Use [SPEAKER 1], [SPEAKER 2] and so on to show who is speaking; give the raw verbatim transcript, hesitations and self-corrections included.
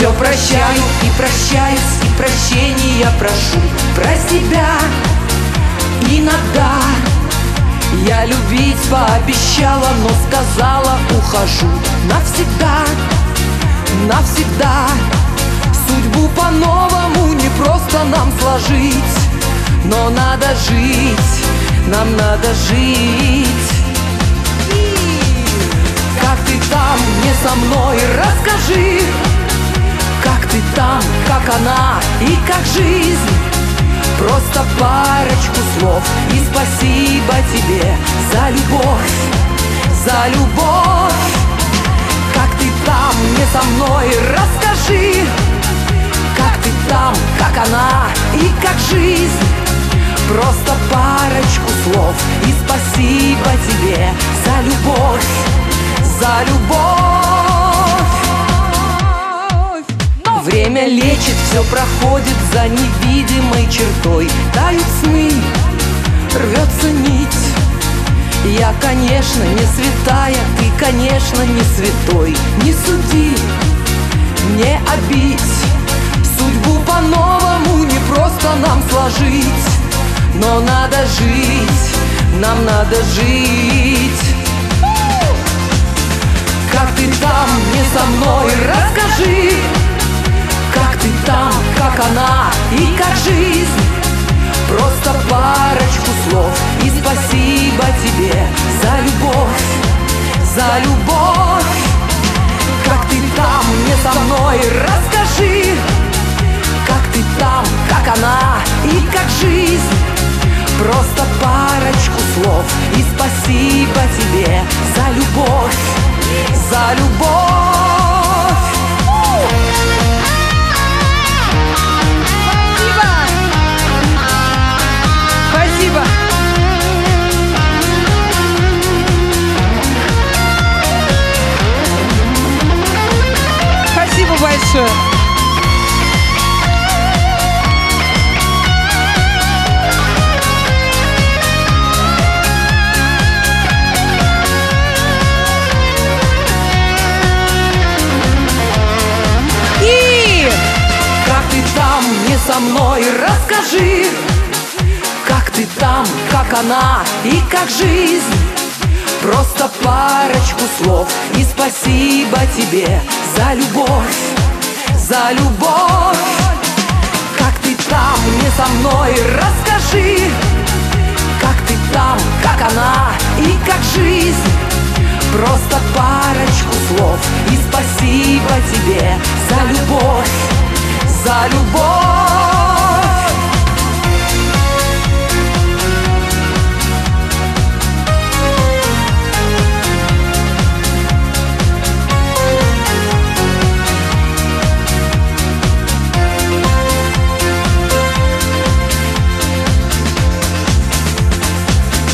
[SPEAKER 1] Все прощаю и прощаюсь, и прощения прошу. Про себя иногда я любить пообещала, но сказала: ухожу навсегда, навсегда. Судьбу по-новому не просто нам сложить, но надо жить, нам надо жить. Как ты там, не со мной, расскажи, как ты там, как она и как жизнь. Просто парочку слов и спасибо тебе за любовь, за любовь. Как ты там, не со мной, расскажи, как ты там, как она и как жизнь. Просто парочку слов и спасибо тебе за любовь, за любовь. Время лечит, все проходит за невидимой чертой. Тают сны, рвется нить. Я, конечно, не святая, ты, конечно, не святой. Не суди, не обидь. Судьбу по-новому не просто нам сложить, но надо жить, нам надо жить. Как ты там, не со мной, расскажи, как ты там, как она и как жизнь. Просто парочку слов и спасибо тебе за любовь, за любовь. Как ты там, не со мной, расскажи, как ты там, как она и как жизнь. Просто парочку слов и спасибо тебе за любовь, за любовь.
[SPEAKER 2] Спасибо. Спасибо большое.
[SPEAKER 1] Не со мной, расскажи, как ты там, как она и как жизнь. Просто парочку слов и спасибо тебе за любовь, за любовь. Как ты там, не со мной, расскажи, как ты там, как она и как жизнь. Просто парочку слов и спасибо тебе